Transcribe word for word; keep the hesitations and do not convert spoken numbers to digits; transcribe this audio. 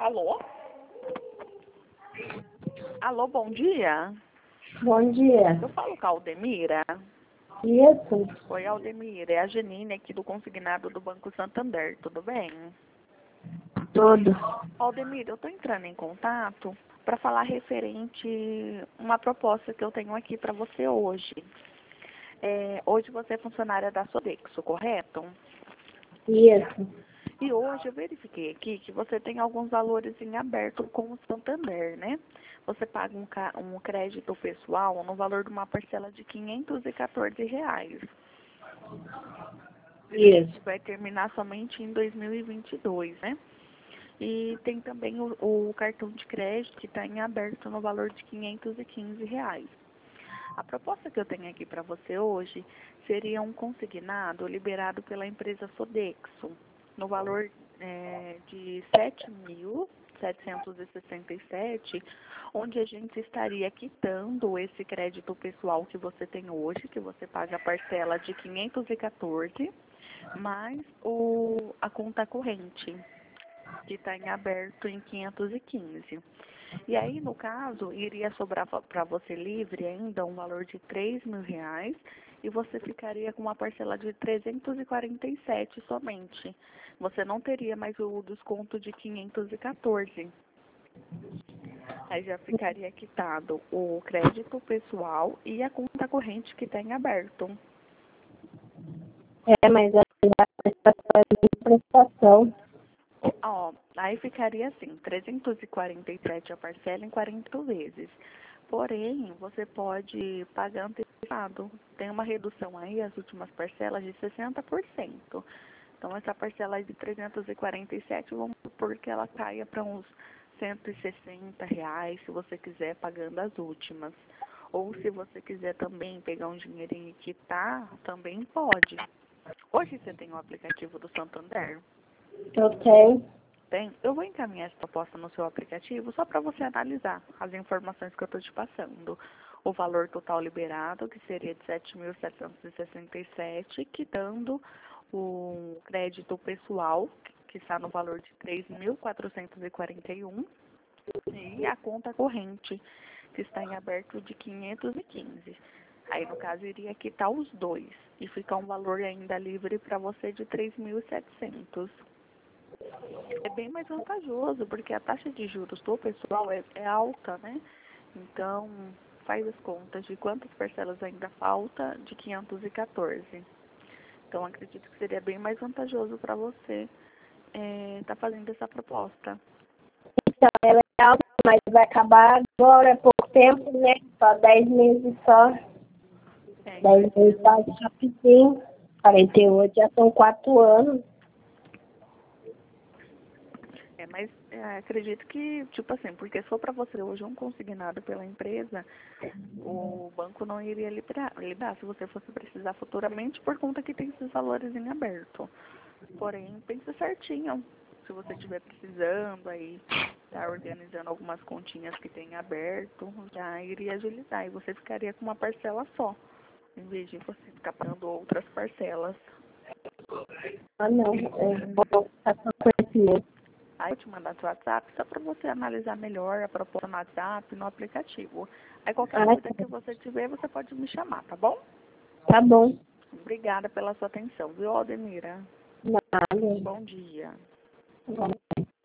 Alô? Alô, bom dia. Bom dia. Eu falo com a Aldemira. Isso? Oi, Aldemira. É a Janine aqui do Consignado do Banco Santander. Tudo bem? Tudo. Aldemira, eu estou entrando em contato para falar referente uma proposta que eu tenho aqui para você hoje. É, hoje você é funcionária da Sodexo, correto? Isso. E hoje eu verifiquei aqui que você tem alguns valores em aberto com o Santander, né? Você paga um, ca- um crédito pessoal no valor de uma parcela de quinhentos e quatorze reais. Isso. Vai terminar somente em dois mil e vinte e dois, né? E tem também o, o cartão de crédito que está em aberto no valor de quinhentos e quinze reais. A proposta que eu tenho aqui para você hoje seria um consignado liberado pela empresa Sodexo, no valor é, de sete mil setecentos e sessenta e sete, onde a gente estaria quitando esse crédito pessoal que você tem hoje, que você paga a parcela de quinhentos e quatorze, mais o, a conta corrente, que está em aberto em quinhentos e quinze. E aí, no caso, iria sobrar para você livre ainda um valor de três mil reais e você ficaria com uma parcela de trezentos e quarenta e sete somente. Você não teria mais o desconto de quinhentos e quatorze. Aí já ficaria quitado o crédito pessoal e a conta corrente que tem aberto. É, mas a prestação. Ó, aí ficaria assim, trezentos e quarenta e sete a parcela em quarenta vezes. Porém, você pode pagar antecipado. Tem uma redução aí, as últimas parcelas, de sessenta por cento. Então, essa parcela aí de trezentos e quarenta e sete, vamos supor que ela caia para uns cento e sessenta reais, se você quiser, pagando as últimas. Ou se você quiser também pegar um dinheirinho e quitar, também pode. Hoje você tem o aplicativo do Santander? Eu tenho. Tem? Eu vou encaminhar essa proposta no seu aplicativo só para você analisar as informações que eu estou te passando. O valor total liberado, que seria de sete mil setecentos e sessenta e sete, quitando o crédito pessoal, que está no valor de três mil quatrocentos e quarenta e um, e a conta corrente, que está em aberto de quinhentos e quinze. Aí, no caso, iria quitar os dois e ficar um valor ainda livre para você de três mil e setecentos. É bem mais vantajoso, porque a taxa de juros do pessoal é, é alta, né? Então, faz as contas de quantas parcelas ainda falta de quinhentos e quatorze. Então, acredito que seria bem mais vantajoso para você estar fazendo essa proposta. Então, ela é alta, mas vai acabar agora, é pouco tempo, né? Só dez meses só. É, dez meses passa rapidinho. quarenta e oito já são quatro anos. É, mas é, acredito que, tipo assim, porque se for para você hoje um consignado pela empresa, o banco não iria liberar, liberar se você fosse precisar futuramente, por conta que tem esses valores em aberto. Porém, pense certinho. Se você estiver precisando, aí tá organizando algumas continhas que tem aberto, já iria agilizar. E você ficaria com uma parcela só, em vez de você ficar pagando outras parcelas. Ah, não. Eu vou passar conhecimento. Aí eu te mandar seu WhatsApp só para você analisar melhor a proposta no WhatsApp, no aplicativo. Aí qualquer Ah, dúvida que você tiver, você pode me chamar, tá bom? tá bom. Obrigada pela sua atenção, viu, Aldemira? Nada. Bom dia. Bom.